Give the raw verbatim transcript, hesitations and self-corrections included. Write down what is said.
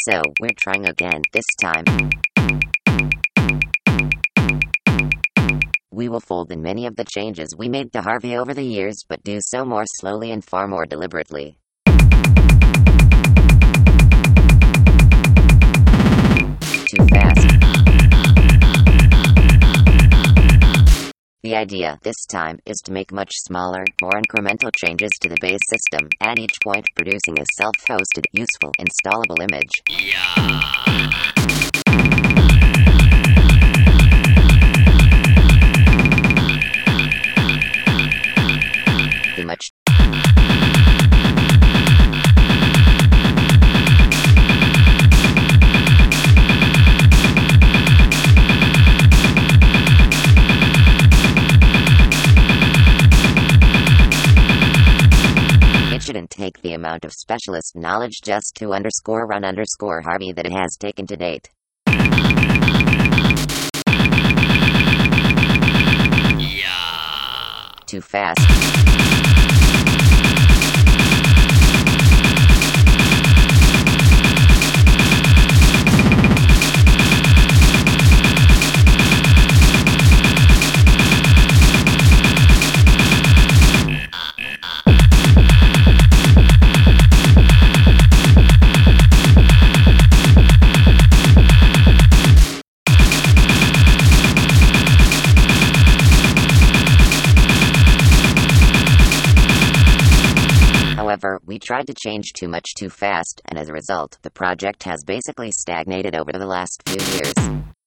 So, we're trying again, this time. We will fold in many of the changes we made to Harvey over the years, but do so more slowly and far more deliberately. Too fast. The idea, this time, is to make much smaller, more incremental changes to the base system, at each point producing a self-hosted, useful, installable image. Yeah. Too much. It shouldn't take the amount of specialist knowledge just to underscore run underscore Harvey that it has taken to date. Yeah. Too fast. However, we tried to change too much too fast, and as a result, the project has basically stagnated over the last few years.